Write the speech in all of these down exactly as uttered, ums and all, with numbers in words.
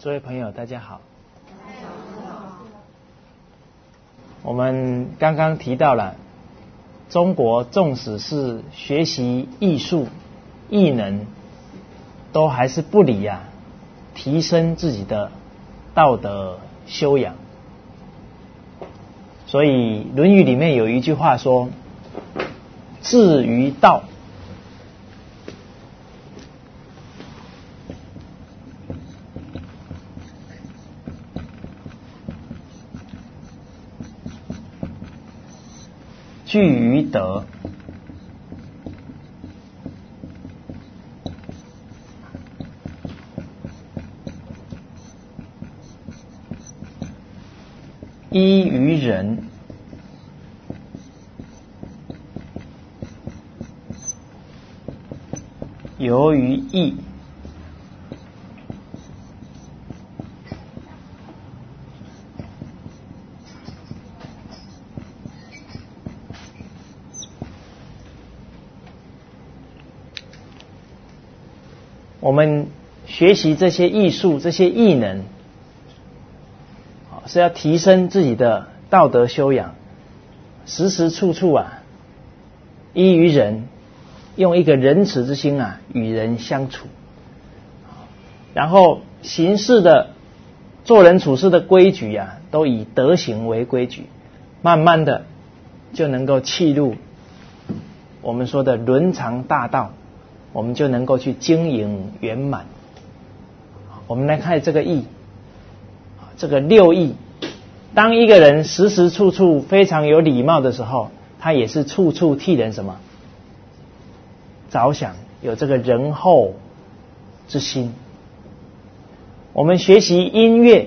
诸位朋友大家好。我们刚刚提到了中国纵使是学习艺术艺能，都还是不离啊提升自己的道德修养。所以《论语》里面有一句话说：至于道，据于德，依于仁，游于义，我们学习这些艺术、这些艺能，是要提升自己的道德修养，时时处处啊，依于仁，用一个仁慈之心啊，与人相处，然后行事的做人处事的规矩啊，都以德行为规矩，慢慢的就能够契入我们说的伦常大道，我们就能够去经营圆满。我们来看这个义，这个六义，当一个人时时处处非常有礼貌的时候，他也是处处替人什么着想，有这个仁厚之心。我们学习音乐，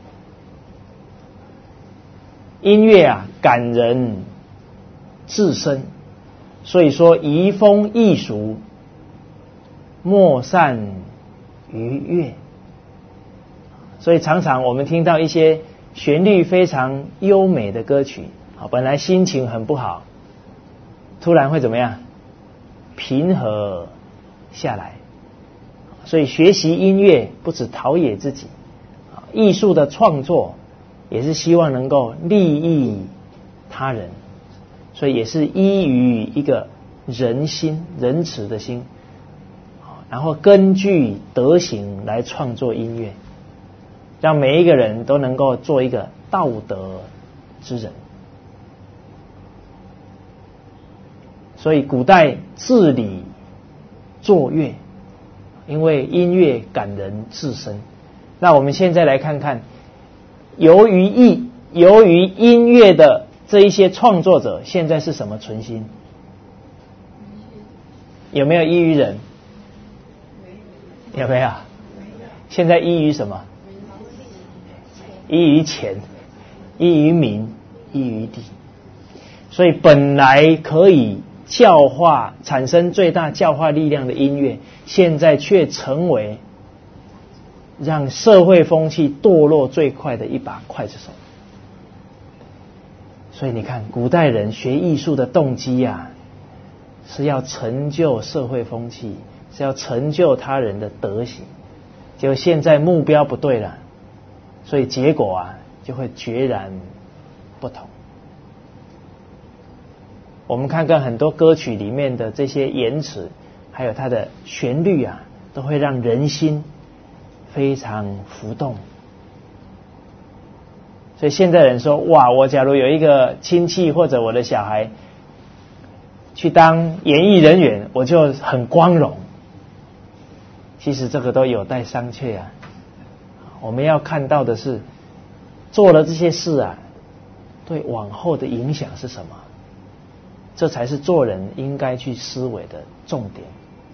音乐啊感人至深，所以说移风易俗，莫善于乐。所以常常我们听到一些旋律非常优美的歌曲，本来心情很不好，突然会怎么样？平和下来。所以学习音乐不只陶冶自己，艺术的创作也是希望能够利益他人，所以也是依于一个仁心、仁慈的心，然后根据德行来创作音乐，让每一个人都能够做一个道德之人。所以古代治理作乐，因为音乐感人至深。那我们现在来看看，由于艺、由于音乐的这一些创作者，现在是什么存心？有没有依于仁？有没有？现在依于什么？依于钱，依于民，依于地。所以本来可以教化、产生最大教化力量的音乐，现在却成为让社会风气堕落最快的一把刽子手。所以你看，古代人学艺术的动机啊，是要成就社会风气，是要成就他人的德行。结果现在目标不对了，所以结果啊就会决然不同。我们看看很多歌曲里面的这些言辞，还有它的旋律啊，都会让人心非常浮动。所以现在人说，哇，我假如有一个亲戚或者我的小孩去当演艺人员，我就很光荣。其实这个都有待商榷啊。我们要看到的是，做了这些事啊，对往后的影响是什么？这才是做人应该去思维的重点。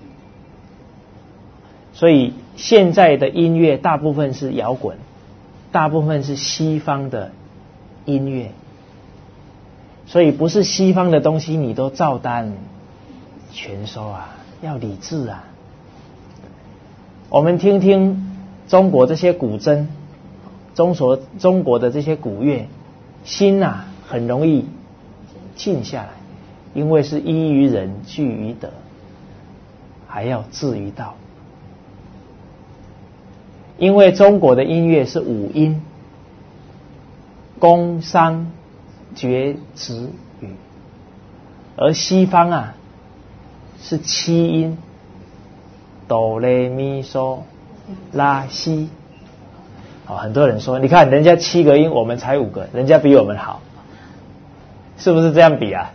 所以现在的音乐大部分是摇滚，大部分是西方的音乐，所以不是西方的东西你都照单全收啊，要理智啊。我们听听中国这些古筝，中国中国的这些古乐，心啊很容易静下来，因为是依于仁，据于德，还要至于道。 因为中国的音乐是五音，宫商角徵羽，而西方啊是七音，哆来咪嗦拉西。好，很多人说，你看人家七个音，我们才五个，人家比我们好，是不是这样比啊？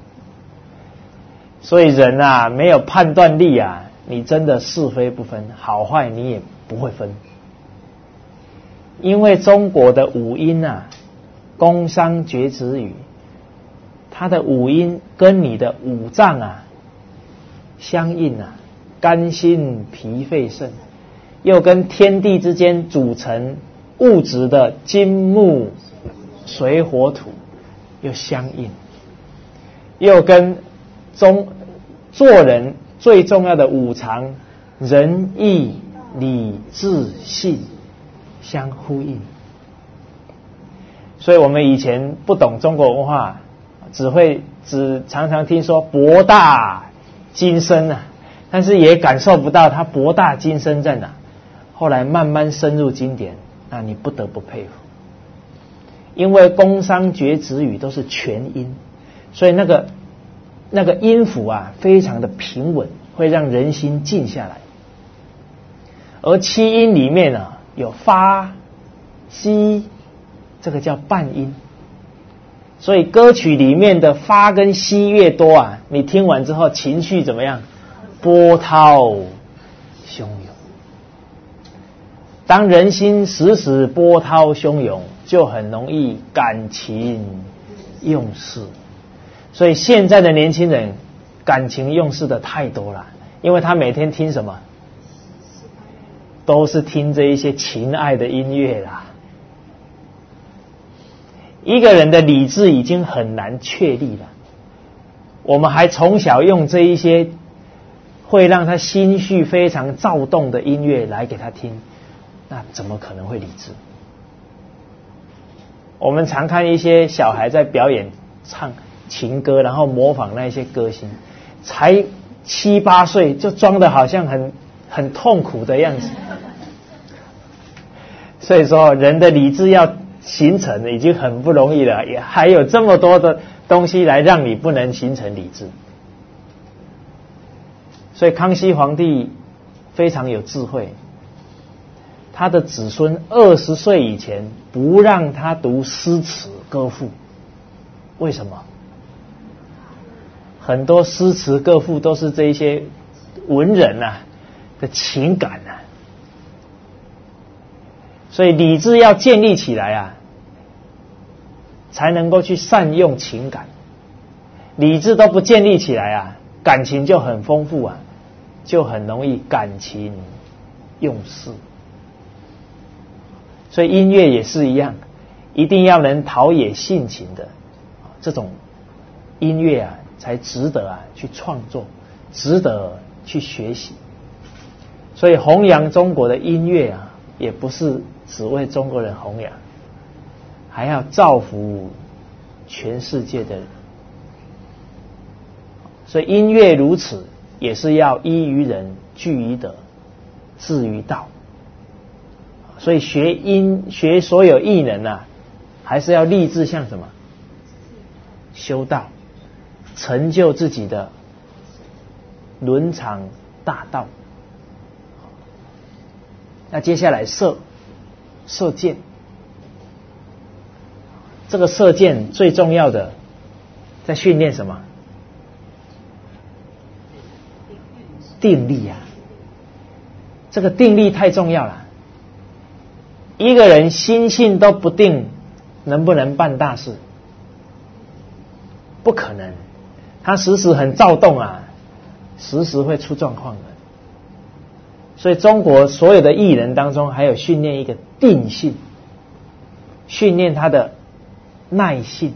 所以人啊，没有判断力啊，你真的是非不分，好坏你也不会分。因为中国的五音啊，宫商角徵羽，它的五音跟你的五脏啊相应啊，肝心脾肺肾，又跟天地之间组成物质的金木水火土又相应，又跟中做人最重要的五常仁义礼智信相呼应。所以我们以前不懂中国文化，只会只常常听说博大精深啊，但是也感受不到它博大精深在哪。后来慢慢深入经典，那你不得不佩服。因为宫商角徵羽都是全音，所以那个那个音符啊非常的平稳，会让人心静下来。而七音里面啊有发西，这个叫半音，所以歌曲里面的发跟西越多啊，你听完之后情绪怎么样？波涛汹涌。当人心时时波涛汹涌，就很容易感情用事。所以现在的年轻人感情用事的太多了，因为他每天听什么？都是听这一些情爱的音乐啦。一个人的理智已经很难确立了，我们还从小用这一些会让他心绪非常躁动的音乐来给他听，那怎么可能会理智？我们常看一些小孩在表演唱情歌，然后模仿那些歌星，才七八岁就装得好像很很痛苦的样子。所以说人的理智要形成已经很不容易了，也还有这么多的东西来让你不能形成理智。所以康熙皇帝非常有智慧，他的子孙二十岁以前不让他读诗词歌赋。为什么？很多诗词歌赋都是这一些文人啊的情感啊，所以理智要建立起来啊，才能够去善用情感。理智都不建立起来啊，感情就很丰富啊，就很容易感情用事。所以音乐也是一样，一定要能陶冶性情的这种音乐啊，才值得啊去创作，值得去学习。所以弘扬中国的音乐啊，也不是只为中国人弘扬，还要造福全世界的人。所以音乐如此，也是要依于人，据于德，致于道。所以学音学所有艺能啊，还是要立志向什么？修道，成就自己的伦常大道。那接下来射射箭，这个射箭最重要的在训练什么？定力啊！这个定力太重要了。一个人心性都不定，能不能办大事？不可能，他时时很躁动啊，时时会出状况的。所以中国所有的艺人当中，还有训练一个定性，训练他的耐性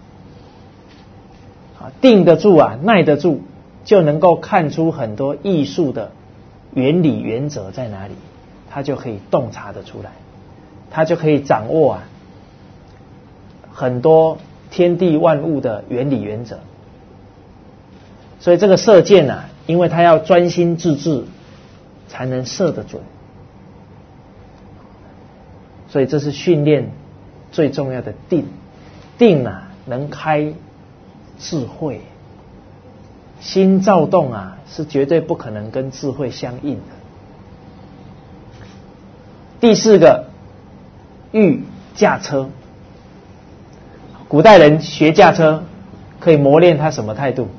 啊，定得住啊，耐得住，就能够看出很多艺术的原理原则在哪里，他就可以洞察得出来，他就可以掌握啊很多天地万物的原理原则。所以这个射箭啊，因为他要专心致志才能射得准。 所以这是训练最重要的定。定啊，能开智慧。心躁动啊，是绝对不可能跟智慧相应的。第四个，欲驾车。古代人学驾车，可以磨练他什么态度？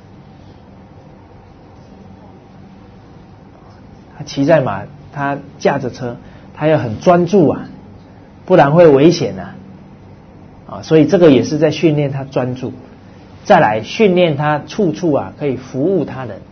他骑在马，他驾着车，他要很专注啊，不然会危险啊。啊，所以这个也是在训练他专注。再来训练他处处啊可以服务他人。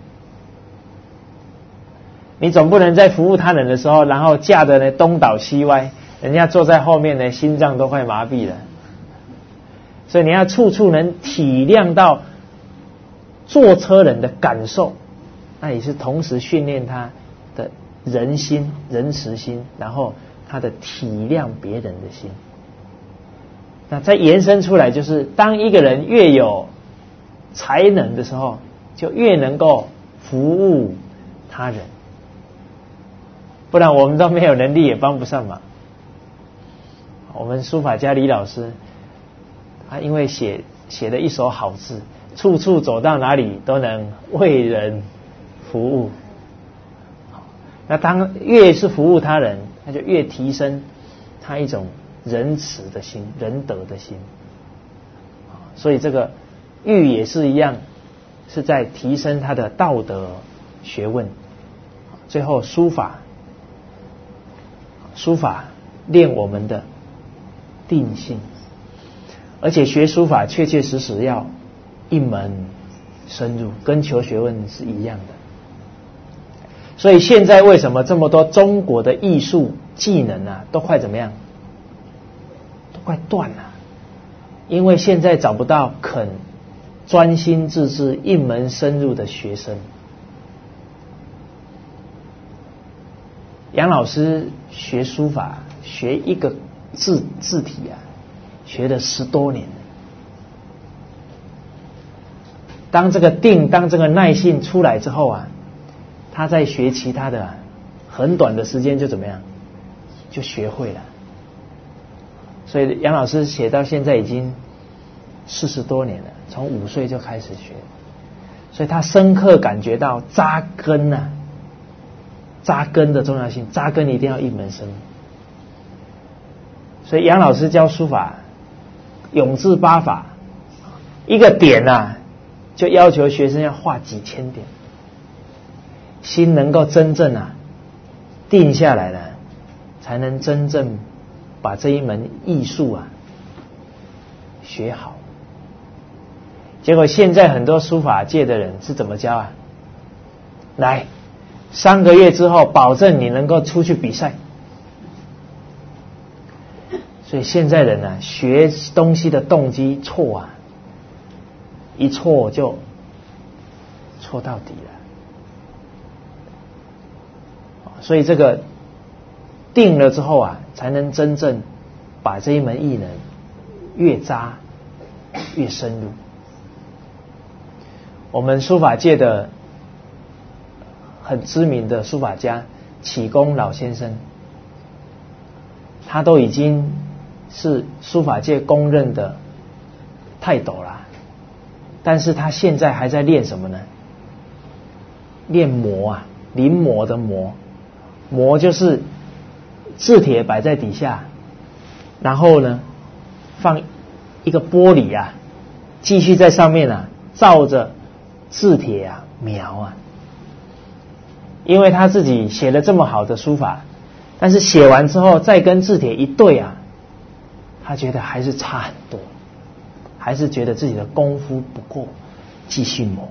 你总不能在服务他人的时候，然后驾得呢东倒西歪，人家坐在后面呢心脏都快麻痹了。所以你要处处能体谅到坐车人的感受，那也是同时训练他的仁心、仁慈心，然后他的体谅别人的心。那再延伸出来，就是当一个人越有才能的时候，就越能够服务他人，不然我们都没有能力也帮不上忙。我们书法家李老师，他因为写写了一手好字，处处走到哪里都能为人服务。那当越是服务他人，他就越提升他一种仁慈的心、仁德的心。所以这个欲也是一样，是在提升他的道德学问。最后书法，书法练我们的定性，而且学书法确确实实要一门深入，跟求学问是一样的。所以现在为什么这么多中国的艺术技能啊，都快怎么样？都快断了，因为现在找不到肯专心致志一门深入的学生。杨老师学书法，学一个字字体啊，学了十多年。当这个定，当这个耐性出来之后啊，他在学其他的、啊，很短的时间就怎么样，就学会了。所以杨老师写到现在已经四十多年了，从五岁就开始学，所以他深刻感觉到扎根啊，扎根的重要性，扎根一定要一门深入。所以杨老师教书法，永字八法，一个点啊，就要求学生要画几千点，心能够真正啊定下来了，才能真正把这一门艺术啊学好。结果现在很多书法界的人是怎么教啊？来，三个月之后保证你能够出去比赛。所以现在人啊，学东西的动机错啊，一错就错到底了。所以这个定了之后啊，才能真正把这一门艺能越扎越深入。我们书法界的很知名的书法家启功老先生，他都已经是书法界公认的泰斗了，但是他现在还在练什么呢？练磨啊，临摹的摹，摹就是字帖摆在底下，然后呢放一个玻璃啊，继续在上面啊照着字帖啊描啊。因为他自己写了这么好的书法，但是写完之后再跟字帖一对啊，他觉得还是差很多，还是觉得自己的功夫不够，继续磨。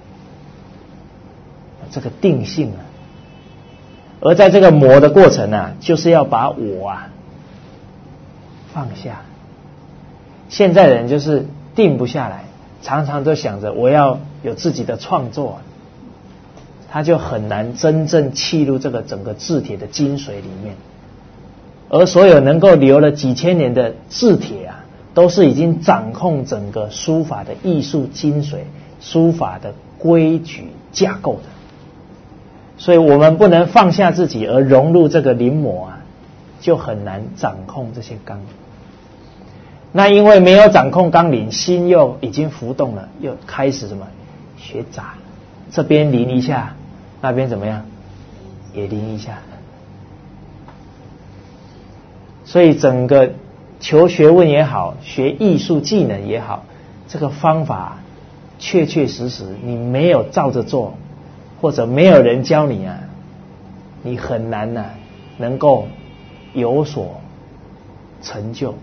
这个定性啊，而在这个磨的过程啊，就是要把我啊放下。现在的人就是定不下来，常常都想着我要有自己的创作，他就很难真正契入这个整个字帖的精髓里面。而所有能够留了几千年的字帖啊，都是已经掌控整个书法的艺术精髓、书法的规矩架构的。所以我们不能放下自己而融入这个临摹啊， 就很难掌控这些纲。那因为没有掌控纲领，心又已经浮动了，又开始什么学杂，这边临一下，那边怎么样也临一下。所以整个求学问也好，学艺术技能也好，这个方法确确实实你没有照着做，或者没有人教你啊，你很难啊能够有所成就。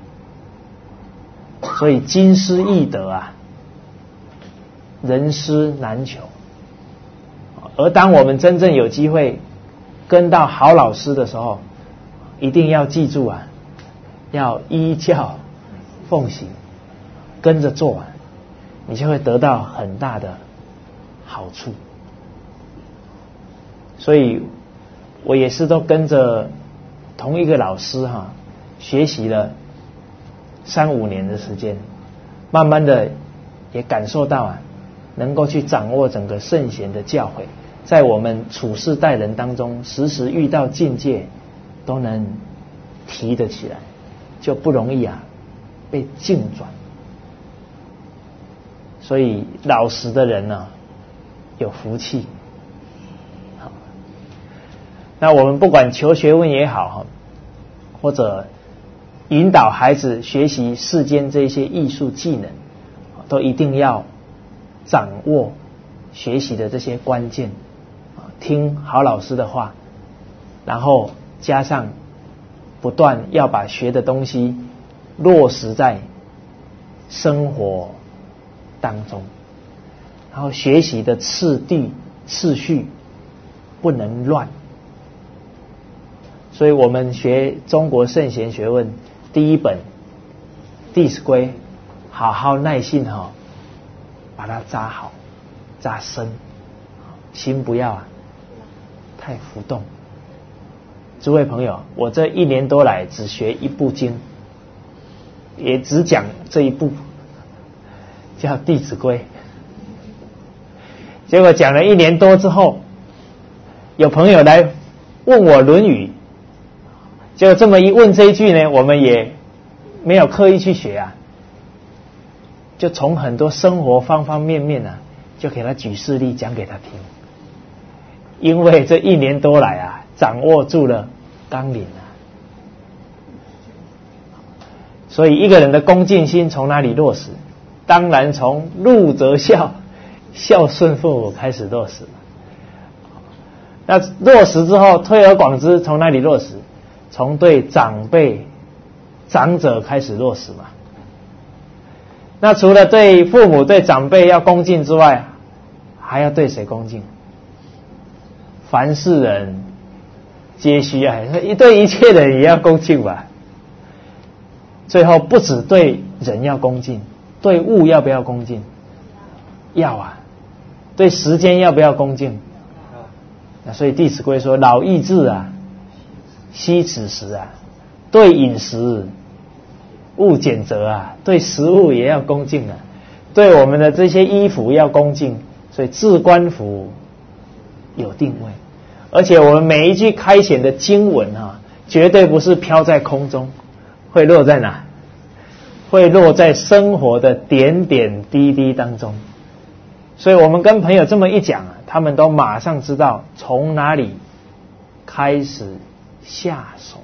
所以经师易得啊，人师难求。而当我们真正有机会跟到好老师的时候，一定要记住啊，要依教奉行，跟着做啊，你就会得到很大的好处。所以我也是都跟着同一个老师哈、啊，学习了三五年的时间，慢慢的也感受到啊，能够去掌握整个圣贤的教诲，在我们处事待人当中，时时遇到境界都能提得起来，就不容易啊被境转。所以老实的人呢、啊、有福气。好，那我们不管求学问也好，或者引导孩子学习世间这些艺术技能，都一定要掌握学习的这些关键，听好老师的话，然后加上不断要把学的东西落实在生活当中，然后学习的次第次序不能乱。所以我们学中国圣贤学问第一本《弟子规》，好好耐心哈、哦，把它扎好扎深，心不要啊太浮动。诸位朋友，我这一年多来只学一部经，也只讲这一部，叫《弟子规》。结果讲了一年多之后，有朋友来问我《论语》，结果这么一问这一句呢，我们也没有刻意去学啊，就从很多生活方方面面啊，就给他举事例讲给他听。因为这一年多来啊，掌握住了纲领啊，所以一个人的恭敬心从哪里落实？当然从入则孝，孝顺父母开始落实。那落实之后，推而广之，从哪里落实？从对长辈、长者开始落实嘛。那除了对父母、对长辈要恭敬之外，还要对谁恭敬？凡是人皆须爱，一对一切人也要恭敬吧。最后不只对人要恭敬，对物要不要恭敬？要啊。对时间要不要恭敬？那所以《弟子规》说：“老易至啊，惜此时啊。对饮食勿拣择啊，对食物也要恭敬啊。对我们的这些衣服要恭敬，所以置冠服有定位。而且我们每一句开显的经文啊，绝对不是飘在空中，会落在哪？会落在生活的点点滴滴当中。所以我们跟朋友这么一讲啊，他们都马上知道从哪里开始下手。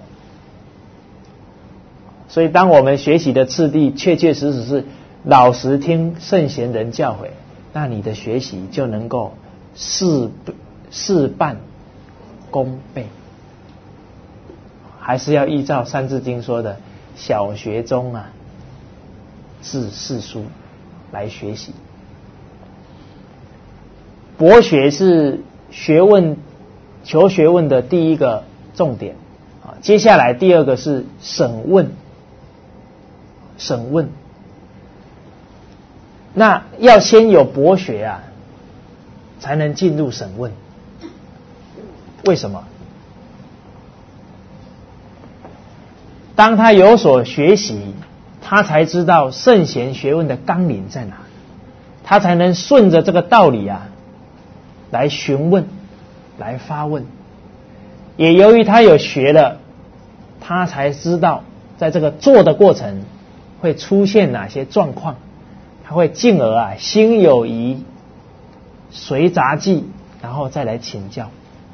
所以当我们学习的次第确确实实是老实听圣贤人教诲，那你的学习就能够事事半功倍。还是要依照《三字经》说的小学中啊至四书来学习。博学是学问求学问的第一个重点啊，接下来第二个是审问。审问，那要先有博学啊，才能进入审问。为什么？当他有所学习，他才知道圣贤学问的纲领在哪，他才能顺着这个道理啊来询问，来发问。也由于他有学了， 他才知道在这个做的过程会出现哪些状况，他会进而啊心有疑，随杂记，然后再来请教。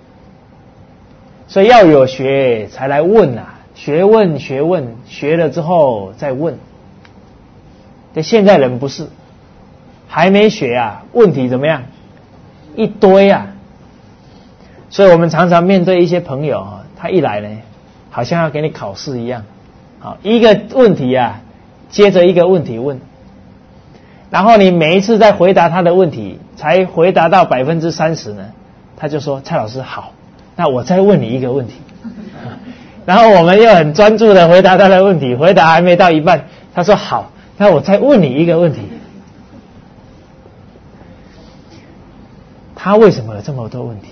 所以要有学才来问啊，学问学问学了之后再问。但现在人不是，还没学啊，问题怎么样？一堆啊。所以我们常常面对一些朋友啊，他一来呢，好像要给你考试一样，好，一个问题啊，接着一个问题问，然后你每一次在回答他的问题，才回答到百分之三十呢，他就说蔡老师好，那我再问你一个问题，然后我们又很专注的回答他的问题，回答还没到一半，他说好，那我再问你一个问题。他为什么有这么多问题？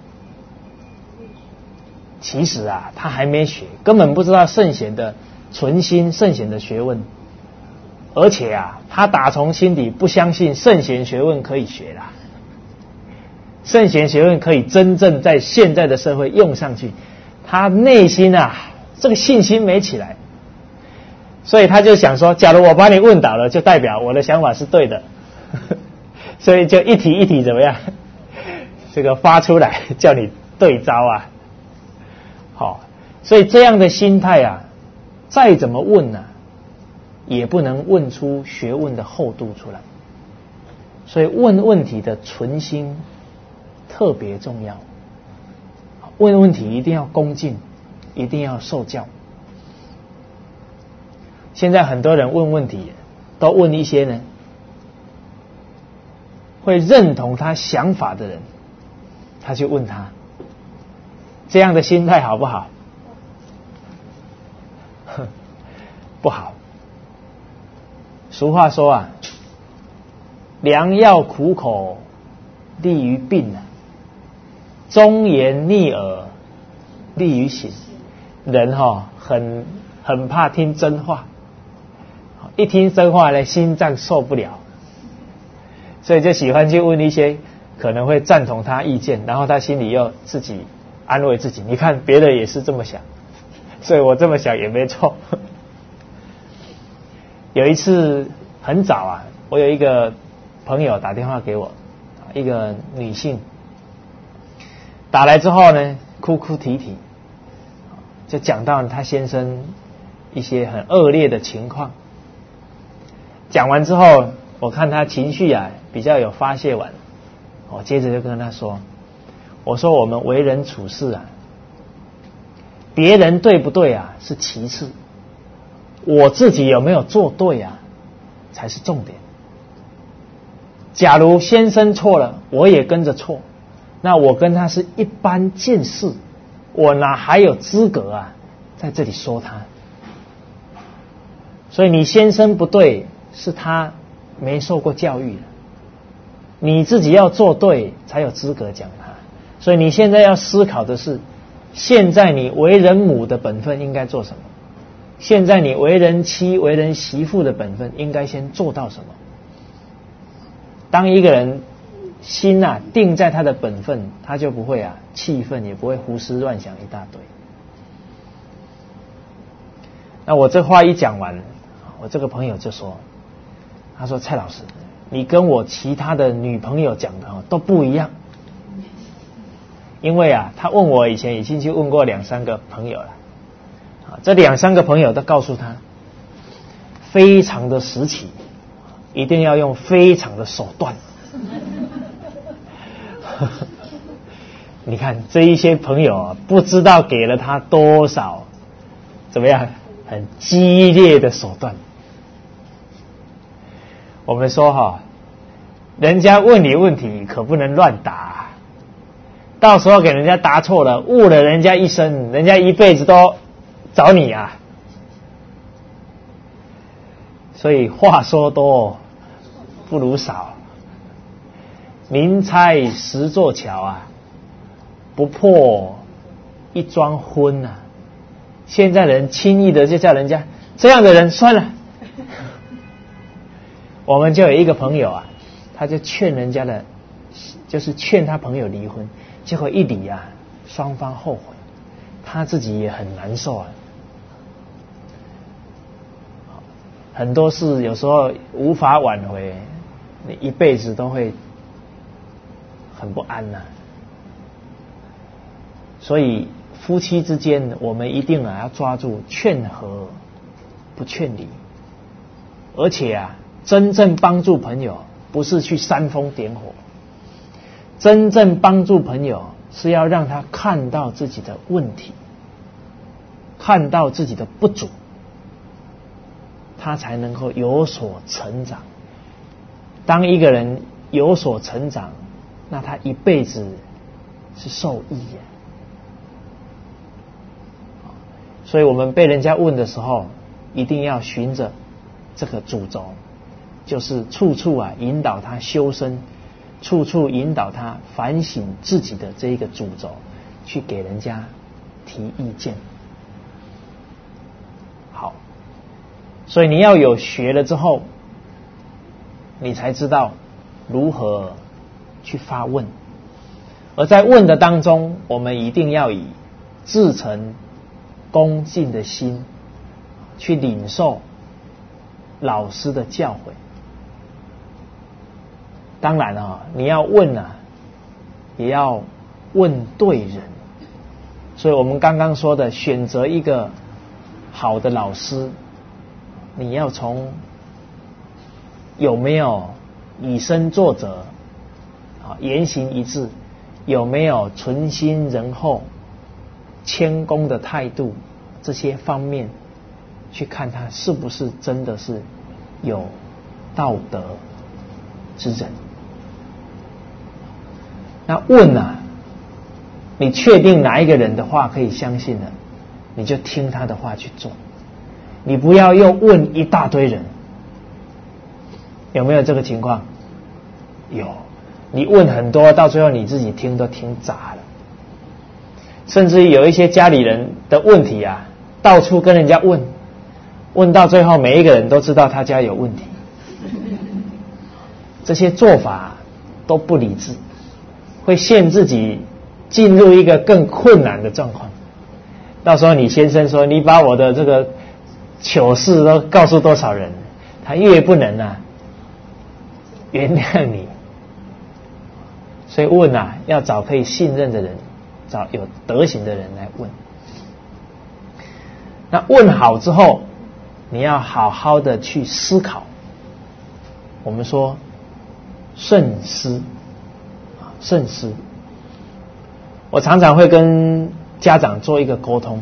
其实啊，他还没学，根本不知道圣贤的存心、圣贤的学问，而且啊，他打从心底不相信圣贤学问可以学啦。圣贤学问可以真正在现在的社会用上去，他内心啊，这个信心没起来，所以他就想说，假如我把你问倒了，就代表我的想法是对的，所以就一题一题怎么样，这个发出来叫你对招啊。好，所以这样的心态啊，再怎么问呢、啊，也不能问出学问的厚度出来。所以问问题的存心特别重要，问问题一定要恭敬，一定要受教。现在很多人问问题，都问一些呢会认同他想法的人，他去问他，这样的心态好不好？不好。俗话说啊，良药苦口利于病啊，忠言逆耳利于行。人哈、哦、很很怕听真话，一听真话呢，心脏受不了，所以就喜欢去问一些可能会赞同他意见，然后他心里又自己安慰自己，你看别人也是这么想，所以我这么想也没错。有一次很早啊，我有一个朋友打电话给我，一个女性打来之后呢，哭哭啼啼，就讲到她先生一些很恶劣的情况。讲完之后，我看她情绪啊比较有发泄完，我接着就跟她说，我说我们为人处事啊，别人对不对啊是其次，我自己有没有做对啊才是重点。假如先生错了，我也跟着错，那我跟他是一般见识，我哪还有资格啊在这里说他？所以你先生不对，是他没受过教育，你自己要做对才有资格讲他。所以你现在要思考的是，现在你为人母的本分应该做什么？现在你为人妻、为人媳妇的本分应该先做到什么？当一个人心啊定在他的本分，他就不会啊气愤，也不会胡思乱想一大堆。那我这话一讲完，我这个朋友就说，他说蔡老师，你跟我其他的女朋友讲的都不一样。因为啊，他问我以前已经去问过两三个朋友了，这两三个朋友都告诉他，非常的时期，一定要用非常的手段。你看这一些朋友啊，不知道给了他多少怎么样很激烈的手段。我们说哈，人家问你问题可不能乱答，到时候给人家答错了，误了人家一生，人家一辈子都找你啊。所以话说多不如少，明拆十座桥啊，不破一桩婚啊。现在人轻易的就叫人家这样的人算了。我们就有一个朋友啊，他就劝人家的，就是劝他朋友离婚，结果一离啊，双方后悔，他自己也很难受啊。 很多事有时候无法挽回，你一辈子都会很不安呐、啊。所以夫妻之间，我们一定啊要抓住劝和不劝离，而且啊，真正帮助朋友不是去煽风点火，真正帮助朋友是要让他看到自己的问题，看到自己的不足，他才能够有所成长。当一个人有所成长，那他一辈子是受益的。所以我们被人家问的时候，一定要循着这个主轴，就是处处啊引导他修身，处处引导他反省自己的这一个主轴，去给人家提意见。好，所以你要有学了之后，你才知道如何去发问，而在问的当中，我们一定要以至诚恭敬的心去领受老师的教诲。当然啊，你要问啊，也要问对人。所以我们刚刚说的，选择一个好的老师，你要从有没有以身作则啊，言行一致，有没有存心仁厚、谦恭的态度，这些方面去看他是不是真的是有道德之人。那问啊，你确定哪一个人的话可以相信了，你就听他的话去做，你不要又问一大堆人。有没有这个情况？有，你问很多，到最后你自己听都听杂了。甚至于有一些家里人的问题啊，到处跟人家问，问到最后每一个人都知道他家有问题。这些做法都不理智，会陷自己进入一个更困难的状况。到时候你先生说，你把我的这个糗事都告诉多少人，他越不能啊原谅你。所以问啊，要找可以信任的人，找有德行的人来问。那问好之后，你要好好的去思考。我们说慎思，慎思。我常常会跟家长做一个沟通。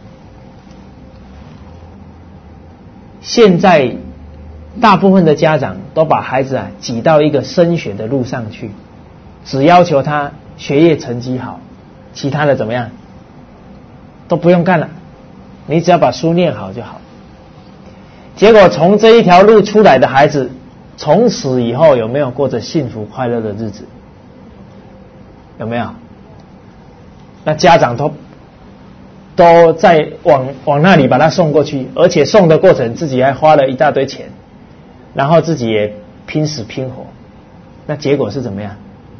现在大部分的家长都把孩子啊挤到一个升学的路上去，只要求他学业成绩好，其他的怎么样都不用干了，你只要把书念好就好。结果从这一条路出来的孩子，从此以后有没有过着幸福快乐的日子？有没有？那家长都都在往往那里把他送过去，而且送的过程自己还花了一大堆钱，然后自己也拼死拼活，那结果是怎么样？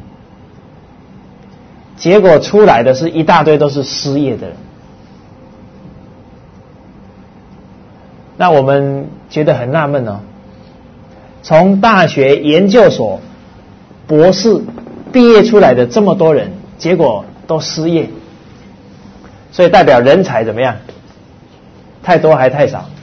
结果出来的是一大堆都是失业的人。那我们觉得很纳闷哦，从大学、研究所、博士毕业出来的这么多人，结果都失业，所以代表人才怎么样？太多还太少？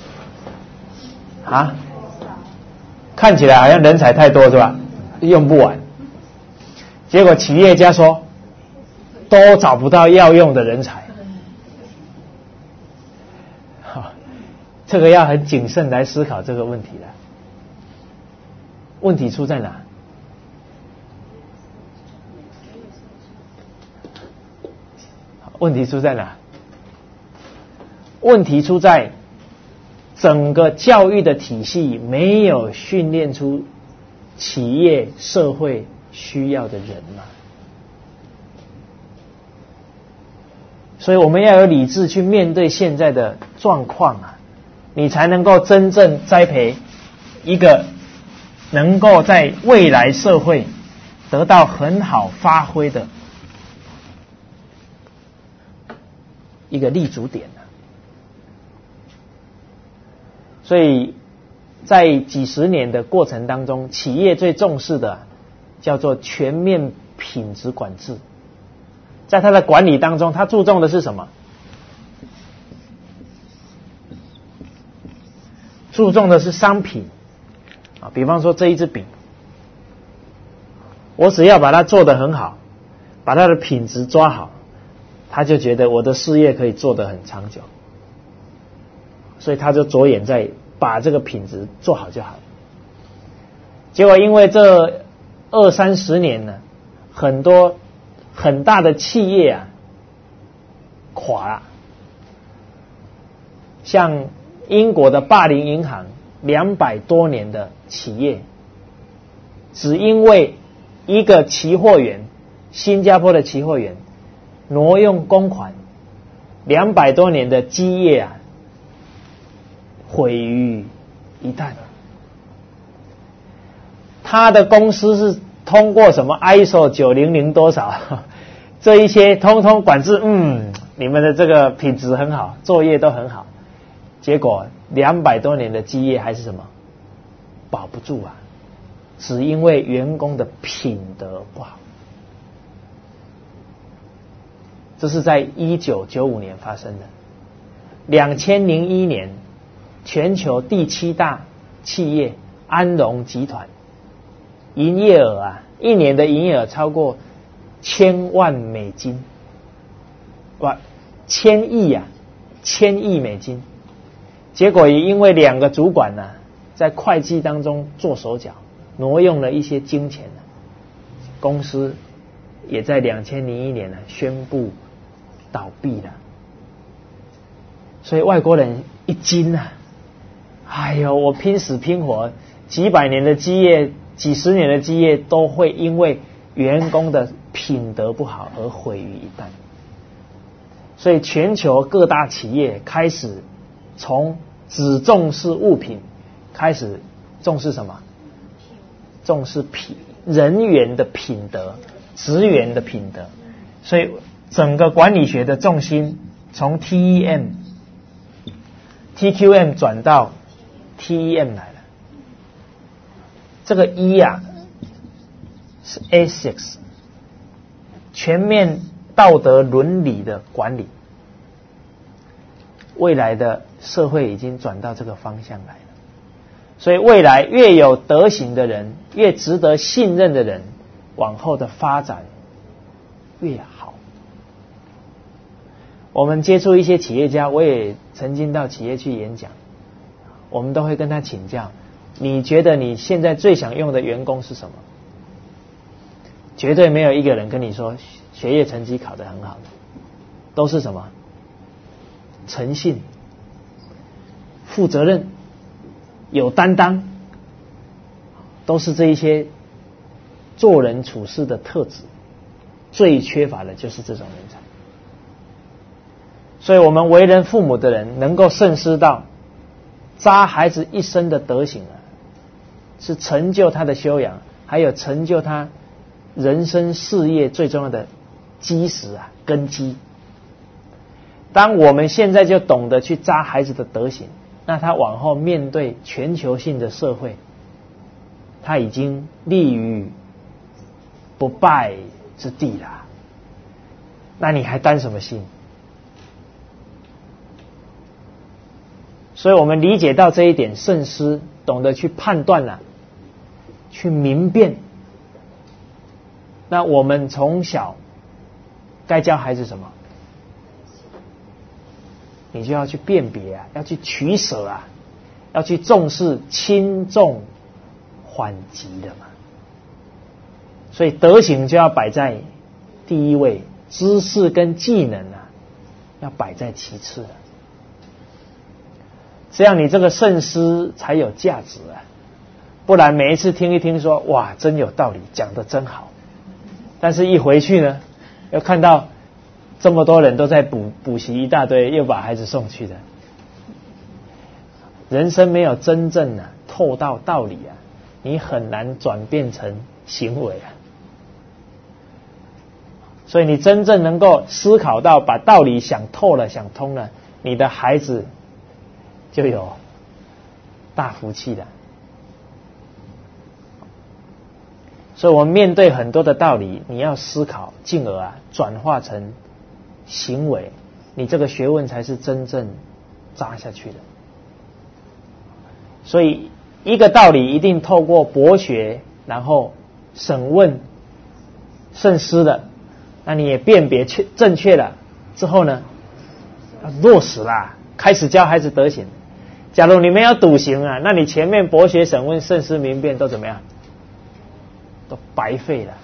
啊？看起来好像人才太多是吧？用不完。结果企业家说，都找不到要用的人才。好，这个要很谨慎来思考这个问题了。问题出在哪？问题出在哪？问题出在整个教育的体系没有训练出企业社会需要的人嘛。所以我们要有理智去面对现在的状况啊，你才能够真正栽培一个能够在未来社会得到很好发挥的一个立足点啊。所以在几十年的过程当中，企业最重视的叫做全面品质管制。在它的管理当中，它注重的是什么？注重的是商品啊，比方说这一支笔，我只要把它做得很好，把它的品质抓好，他就觉得我的事业可以做得很长久，所以他就着眼在把这个品质做好就好了。结果因为这二三十年呢，很多很大的企业啊垮了，像英国的霸凌银行两百多年的企业，只因为一个期货员，新加坡的期货员挪用公款，两百多年的基业啊毁于一旦。他的公司是通过什么 I S O 九零零多少这一些通通管制，嗯，你们的这个品质很好，作业都很好，结果两百多年的基业还是什么保不住啊，只因为员工的品德不好。这是在一九九五年发生的。两千零一年，全球第七大企业安荣集团，营业额啊，一年的营业额超过千万美金，哇，千亿啊，千亿美金。结果也因为两个主管呢、啊，在会计当中做手脚，挪用了一些金钱、啊、公司也在两千零一年呢、啊、宣布倒闭了。所以外国人一惊啊，哎呦，我拼死拼活几百年的基业，几十年的基业都会因为员工的品德不好而毁于一旦。所以全球各大企业开始从只重视物品开始重视什么？重视品人员的品德，职员的品德。所以整个管理学的重心从 T E M、T Q M 转到 T E M 来了。这个 E 啊是 Ethics， 全面道德伦理的管理。未来的社会已经转到这个方向来了，所以未来越有德行的人，越值得信任的人，往后的发展越好。我们接触一些企业家，我也曾经到企业去演讲，我们都会跟他请教，你觉得你现在最想用的员工是什么？绝对没有一个人跟你说学业成绩考得很好的，都是什么？诚信、负责任、有担当，都是这一些做人处事的特质。最缺乏的就是这种人才。所以我们为人父母的人能够慎思到扎孩子一生的德行啊，是成就他的修养，还有成就他人生事业最重要的基石啊，根基。当我们现在就懂得去扎孩子的德行，那他往后面对全球性的社会，他已经立于不败之地了。那你还担什么心？所以我们理解到这一点，慎思，懂得去判断了、啊，去明辨。那我们从小该教孩子什么？你就要去辨别啊，要去取舍啊，要去重视轻重缓急的嘛。所以德行就要摆在第一位，知识跟技能啊要摆在其次的。这样你这个慎思才有价值啊，不然每一次听一听说哇真有道理，讲得真好，但是一回去呢，又看到这么多人都在补补习一大堆，又把孩子送去的。人生没有真正的、啊、透到道理啊，你很难转变成行为啊。所以你真正能够思考到把道理想透了、想通了，你的孩子就有大福气的。所以我们面对很多的道理，你要思考，进而啊转化成行为，你这个学问才是真正扎下去的。所以一个道理一定透过博学，然后审问慎思的，那你也辨别确正确了之后呢，落实啦，开始教孩子德行。假如你没有笃行啊，那你前面博学审问慎思明辨都怎么样？都白费了。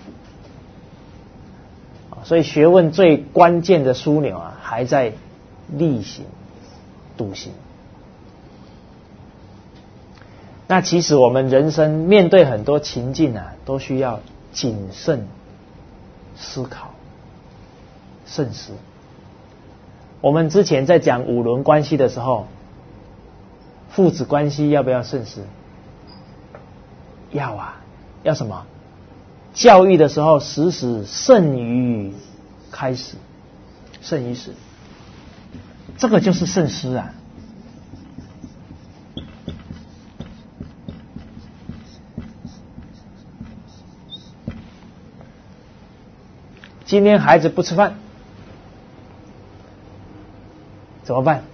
所以学问最关键的枢纽啊，还在力行、笃行。那其实我们人生面对很多情境啊，都需要谨慎思考、慎思。我们之前在讲五伦关系的时候，父子关系要不要慎思？要啊，要什么？教育的时候，时时慎于开始，慎于始，这个就是慎思啊。今天孩子不吃饭，怎么办？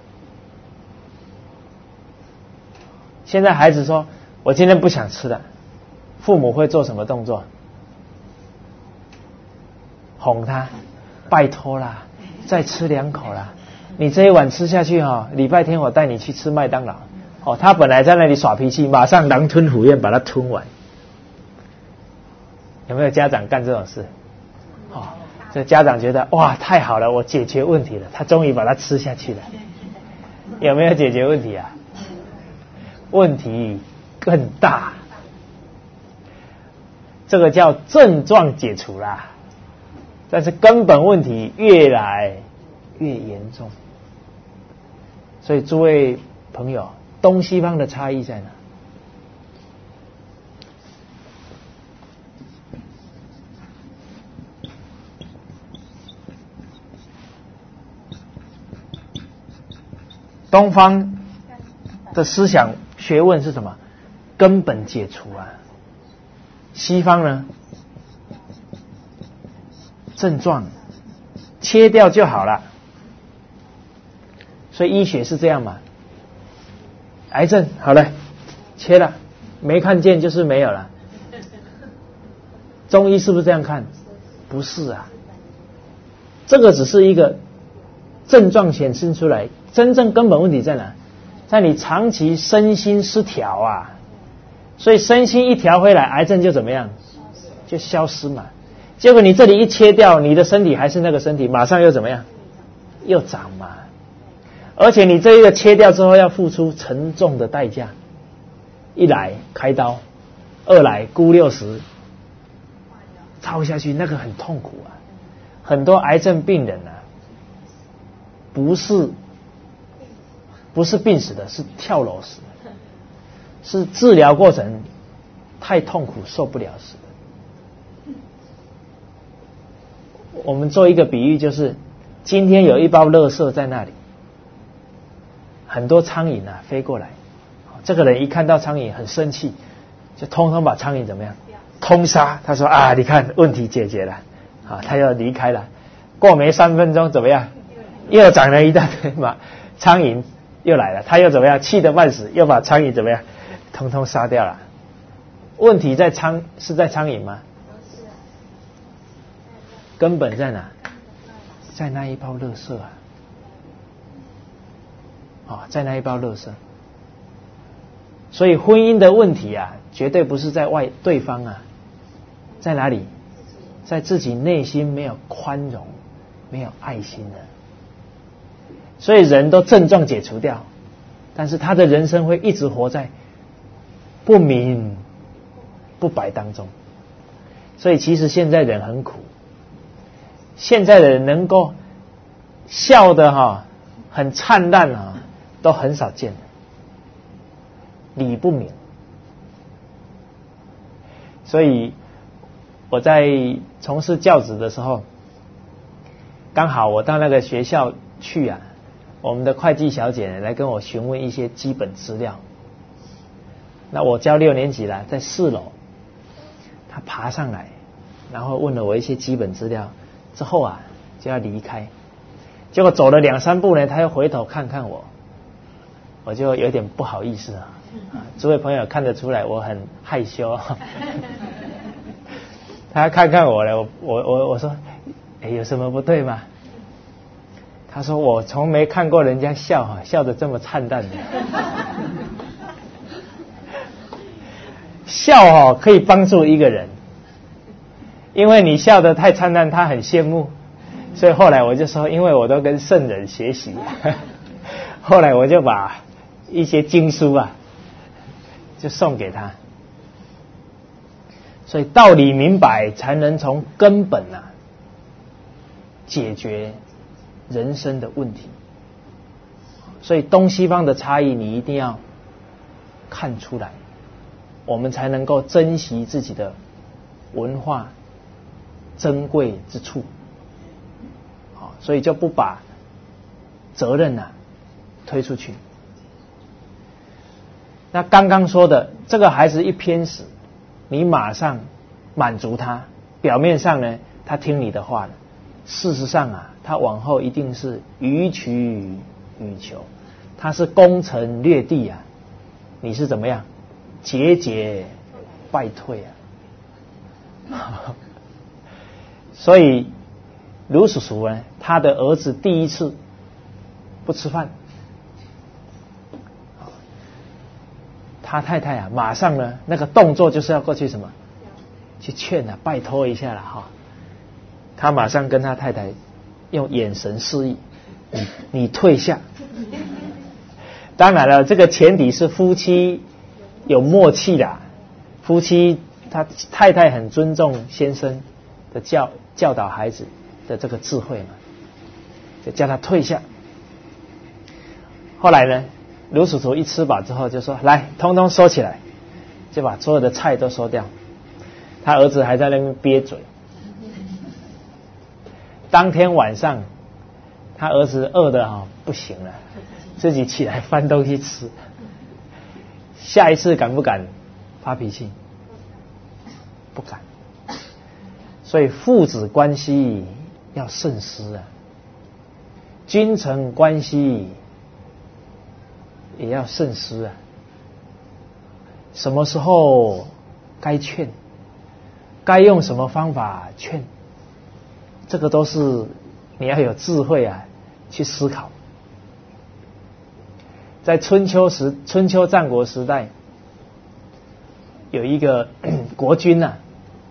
现在孩子说：“我今天不想吃了。”父母会做什么动作？哄他，拜托啦，再吃两口啦，你这一碗吃下去哈，礼拜天我带你去吃麦当劳。哦，他本来在那里耍脾气，马上狼吞虎咽把它吞完。有没有家长干这种事？哦，这家长觉得哇太好了，我解决问题了，他终于把它吃下去了。有没有解决问题啊？问题更大。这个叫症状解除啦，但是根本问题越来越严重。所以诸位朋友，东西方的差异在哪？东方的思想学问是什么？根本解除啊。西方呢，症状切掉就好了。所以医学是这样嘛，癌症好了，切了，没看见就是没有了。中医是不是这样看？不是啊，这个只是一个症状显示出来，真正根本问题在哪？在你长期身心失调啊。所以身心一调回来，癌症就怎么样？就消失嘛。结果你这里一切掉，你的身体还是那个身体，马上又怎么样？又长嘛。而且你这一个切掉之后，要付出沉重的代价。一来开刀，二来估六十，操下去那个很痛苦啊。很多癌症病人啊，不是不是病死的，是跳楼死的。是治疗过程太痛苦受不了死的。我们做一个比喻，就是今天有一包垃圾在那里，很多苍蝇啊飞过来，这个人一看到苍蝇很生气，就通通把苍蝇怎么样通杀。他说啊，你看问题解决了啊，他要离开了。过没三分钟怎么样？又长了一大堆嘛，苍蝇又来了，他又怎么样？气得半死，又把苍蝇怎么样？通通杀掉了。问题在苍是在苍蝇吗？根本在哪？在那一包垃圾啊！啊、哦，在那一包垃圾。所以婚姻的问题啊，绝对不是在外对方啊，在哪里？在自己内心没有宽容，没有爱心的。所以人都症状解除掉，但是他的人生会一直活在不明不白当中。所以其实现在人很苦，现在的人能够笑得哈很灿烂啊，都很少见的，理不明。所以我在从事教职的时候，刚好我到那个学校去啊，我们的会计小姐来跟我询问一些基本资料。 那我教六年级了，在四楼，他爬上来，然后问了我一些基本资料，之后啊就要离开，结果走了两三步呢，他又回头看看我，我就有点不好意思啊。诸位朋友看得出来我很害羞，他看看我了，我我我我说，哎，有什么不对吗？他说我从没看过人家笑哈，笑得这么灿烂的。笑哦可以帮助一个人，因为你笑得太灿烂，他很羡慕，所以后来我就说，因为我都跟圣人学习，后来我就把一些经书啊就送给他。所以道理明白，才能从根本啊解决人生的问题。所以东西方的差异，你一定要看出来，我们才能够珍惜自己的文化珍贵之处。所以就不把责任啊推出去。那刚刚说的这个孩子一偏食，你马上满足他，表面上呢他听你的话了，事实上啊他往后一定是予取予求，他是攻城略地啊，你是怎么样节节败退啊。所以卢叔叔呢，他的儿子第一次不吃饭，他太太啊马上呢那个动作就是要过去什么去劝啊，拜托一下了哈。他马上跟他太太用眼神示意，你你退下。当然了，这个前提是夫妻有默契啦，夫妻他太太很尊重先生的教教导孩子的这个智慧嘛，就叫他退下。后来呢，卢叔叔一吃饱之后就说：“来，通通收起来。”就把所有的菜都收掉。他儿子还在那边憋嘴。当天晚上，他儿子饿得啊不行了，自己起来翻东西吃。下一次敢不敢发脾气？不敢。所以父子关系要慎思啊，君臣关系也要慎思啊。什么时候该劝，该用什么方法劝，这个都是你要有智慧啊去思考。在春秋时春秋战国时代，有一个国君啊，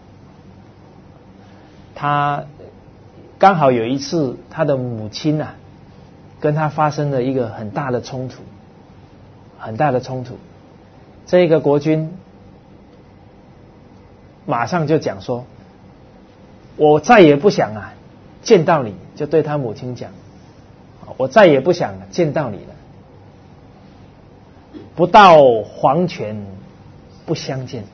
他刚好有一次他的母亲啊跟他发生了一个很大的冲突，很大的冲突。这个国君马上就讲说，我再也不想啊见到你，就对他母亲讲，我再也不想见到你了，不到黄泉不相见。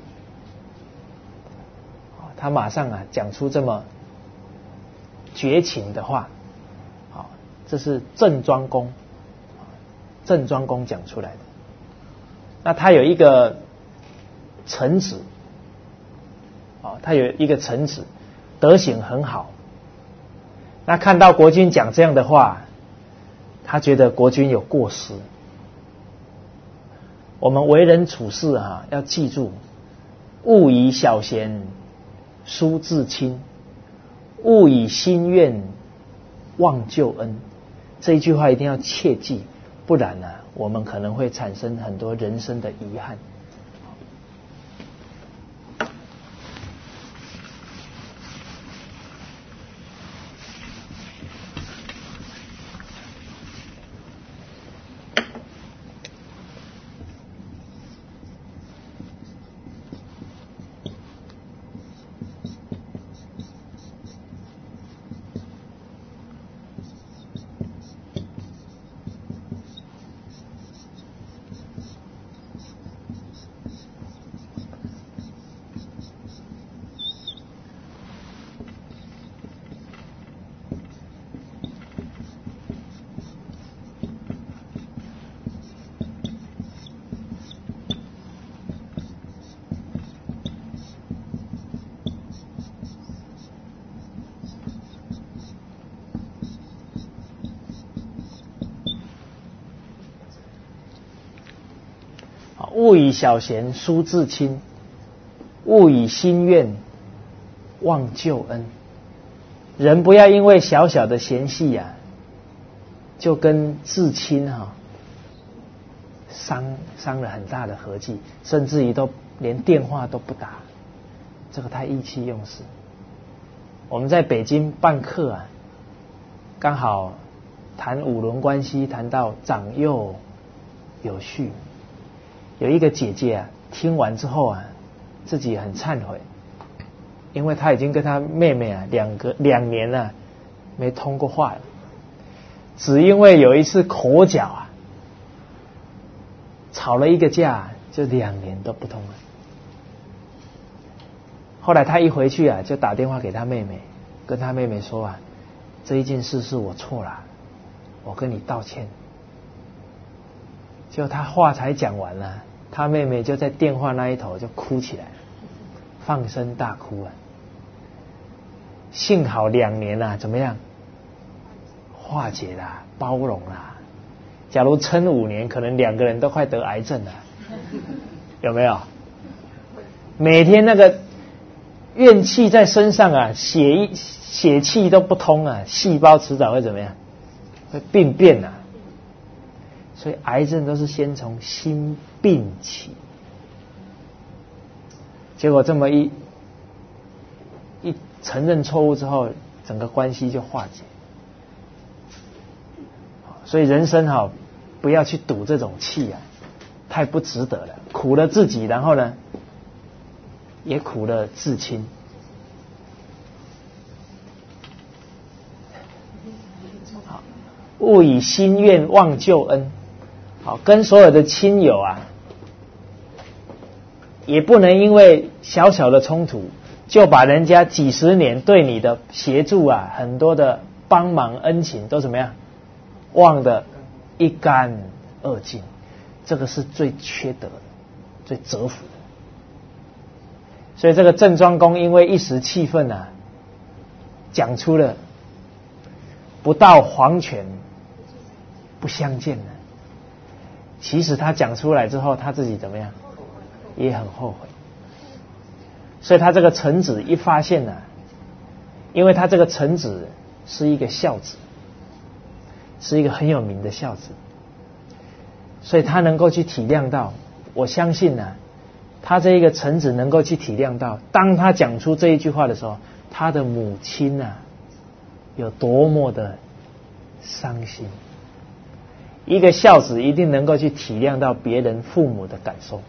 他马上啊讲出这么绝情的话，好，这是郑庄公，郑庄公讲出来的。那他有一个臣子，哦，他有一个臣子德行很好。那看到国君讲这样的话，他觉得国君有过失。我们为人处事啊，要记住，勿以小贤疏至亲，勿以心愿忘旧恩。这一句话一定要切记，不然呢、啊，我们可能会产生很多人生的遗憾。 勿以小贤疏至亲，勿以心愿忘旧恩。人不要因为小小的嫌隙啊，就跟至亲哈、啊、伤伤了很大的和气，甚至于都连电话都不打，这个太意气用事。我们在北京办课啊，刚好谈五伦关系，谈到长幼有序。有一个姐姐啊，听完之后啊，自己很忏悔，因为她已经跟她妹妹啊两个两年了、啊、没通过话了，只因为有一次口角啊，吵了一个架，就两年都不通了。后来她一回去啊，就打电话给她妹妹，跟她妹妹说啊，这一件事是我错了，我跟你道歉。就她话才讲完了、啊，她妹妹就在电话那一头就哭起来了，放声大哭啊。幸好两年啊，怎么样？化解啦，包容啦。假如撑五年，可能两个人都快得癌症了，有没有？每天那个怨气在身上啊，血血气都不通啊，细胞迟早会怎么样？会病变啊。所以癌症都是先从心病起，结果这么一一承认错误之后，整个关系就化解。所以人生哈、哦，不要去赌这种气啊，太不值得了，苦了自己，然后呢，也苦了至亲。好，勿以心愿忘旧恩。好，跟所有的亲友啊，也不能因为小小的冲突，就把人家几十年对你的协助啊，很多的帮忙恩情都怎么样，忘得一干二净。这个是最缺德的，最折服的。所以这个郑庄公因为一时气愤啊，讲出了不到黄泉不相见了。其实他讲出来之后，他自己怎么样，也很后悔。所以他这个臣子一发现呢、啊，因为他这个臣子是一个孝子，是一个很有名的孝子，所以他能够去体谅到，我相信呢、啊，他这一个臣子能够去体谅到，当他讲出这一句话的时候，他的母亲啊，有多么的伤心。一个孝子一定能够去体谅到别人父母的感受，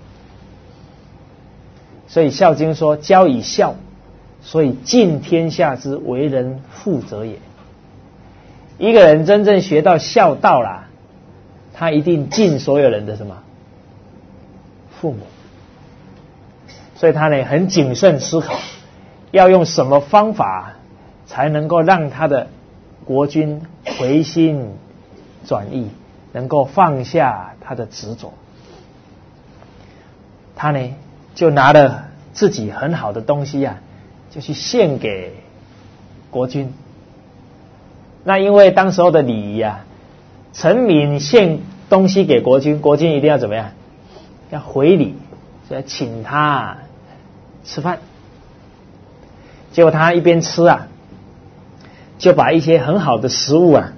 所以《孝经》说：“教以孝，所以尽天下之为人父者也。”一个人真正学到孝道啦，他一定尽所有人的什么父母，所以他呢很谨慎思考，要用什么方法才能够让他的国君回心转意。能够放下他的执着，他呢就拿了自己很好的东西啊，就去献给国君。那因为当时候的礼仪啊，臣民献东西给国君，国君一定要怎么样？要回礼，所以请他吃饭。结果他一边吃啊，就把一些很好的食物啊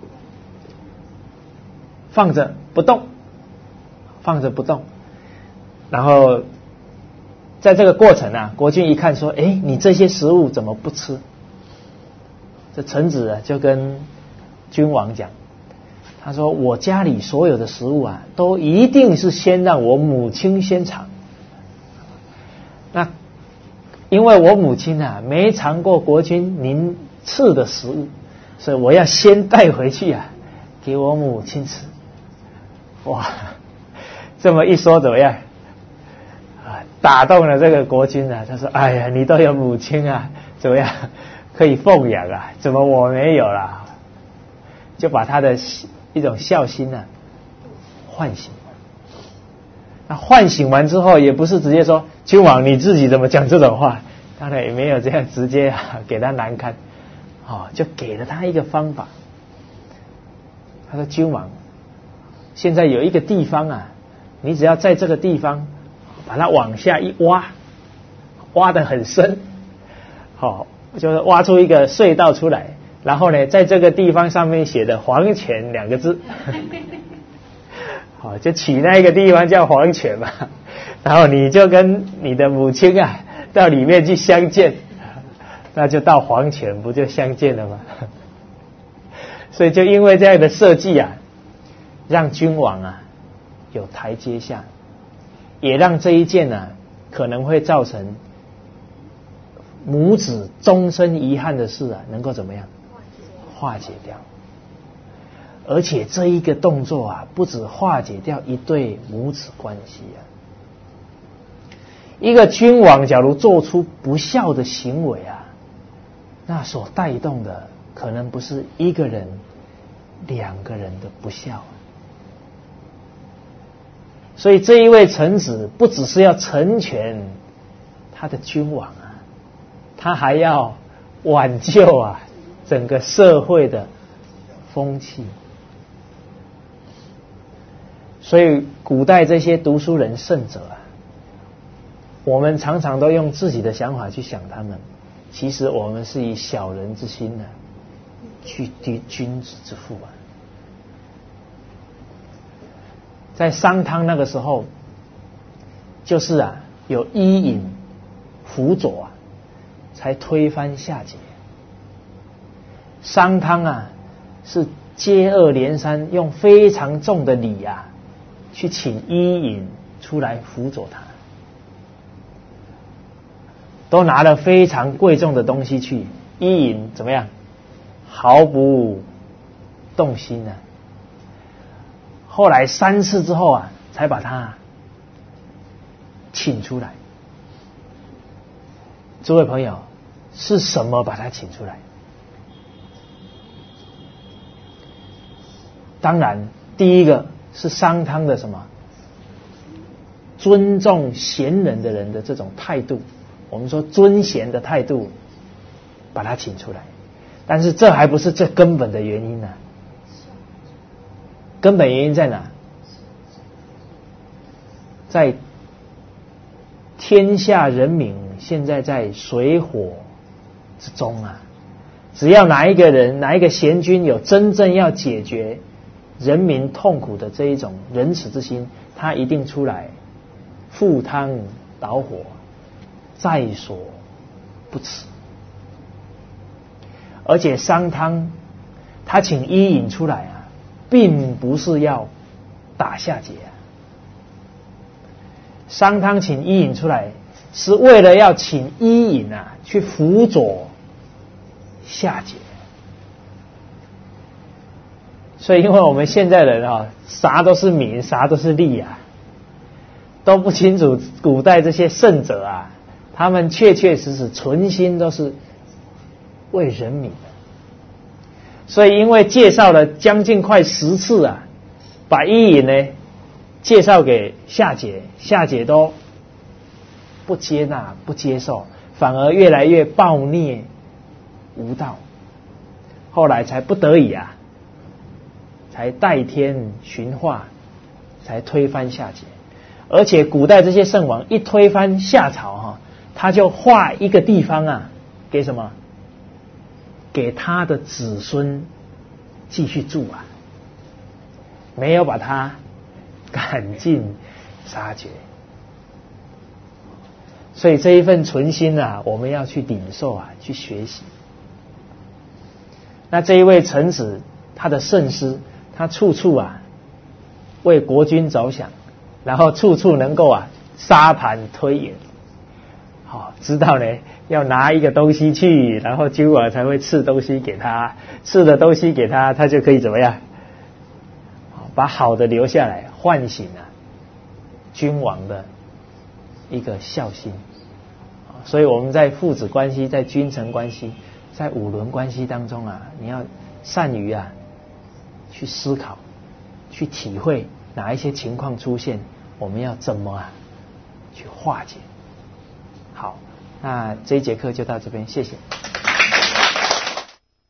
放着不动，放着不动，然后在这个过程啊，国君一看说：“哎，你这些食物怎么不吃？”这臣子啊就跟君王讲，他说：“我家里所有的食物啊，都一定是先让我母亲先尝。那因为我母亲啊没尝过国君您赐的食物，所以我要先带回去啊，给我母亲吃。”哇，这么一说怎么样？啊，打动了这个国君啊！他说：“哎呀，你都有母亲啊，怎么样可以奉养啊？怎么我没有啦？”就把他的一种孝心啊唤醒。那唤醒完之后，也不是直接说君王你自己怎么讲这种话，当然也没有这样直接啊给他难堪，哦，就给了他一个方法。他说：“君王。”现在有一个地方啊， 你只要在这个地方把它往下一挖，挖得很深，好，就是挖出一个隧道出来，然后呢，在这个地方上面写的黄泉两个字，好，就取那一个地方叫黄泉嘛，然后你就跟你的母亲啊到里面去相见，那就到黄泉不就相见了吗？所以就因为这样的设计啊，让君王啊有台阶下，也让这一件啊可能会造成母子终身遗憾的事啊能够怎么样化解掉。而且这一个动作啊不止化解掉一对母子关系啊，一个君王假如做出不孝的行为啊，那所带动的可能不是一个人两个人的不孝。所以这一位臣子不只是要成全他的君王啊，他还要挽救啊整个社会的风气。所以古代这些读书人圣者啊，我们常常都用自己的想法去想他们，其实我们是以小人之心呢、啊、去敌君子之腹啊。在商汤那个时候，就是啊有伊尹辅佐啊，才推翻夏桀。商汤啊是接二连三用非常重的礼啊去请伊尹出来辅佐他，都拿了非常贵重的东西去，伊尹怎么样？毫不动心啊。后来三次之后啊，才把他请出来。诸位朋友，是什么把他请出来？当然，第一个是商汤的什么尊重贤人的人的这种态度，我们说尊贤的态度，把他请出来。但是这还不是最根本的原因呢、啊。根本原因在哪？在天下人民现在在水火之中啊，只要哪一个人哪一个贤君有真正要解决人民痛苦的这一种仁慈之心，他一定出来赴汤蹈火，在所不辞。而且商汤他请伊尹出来啊，并不是要打夏桀啊，商汤请伊尹出来是为了要请伊尹啊去辅佐夏桀。所以因为我们现在人啊，啥都是名，啥都是利啊，都不清楚古代这些圣者啊，他们确确实实存心都是为人民的。所以因为介绍了将近快十次啊，把伊尹呢介绍给夏桀，夏桀都不接纳不接受，反而越来越暴虐无道，后来才不得已啊，才代天训化，才推翻夏桀。而且古代这些圣王一推翻夏朝哈，他就划一个地方啊给什么？给他的子孙继续住啊，没有把他赶尽杀绝。所以这一份存心啊，我们要去领受啊，去学习。那这一位臣子，他的慎思，他处处啊为国君着想，然后处处能够啊沙盘推演，好，知道呢要拿一个东西去，然后君王才会赐东西给他，赐的东西给他，他就可以怎么样？把好的留下来，唤醒啊君王的一个孝心。所以我们在父子关系，在君臣关系，在五伦关系当中啊，你要善于啊去思考，去体会哪一些情况出现，我们要怎么啊去化解。好，那这一节课就到这边，谢谢。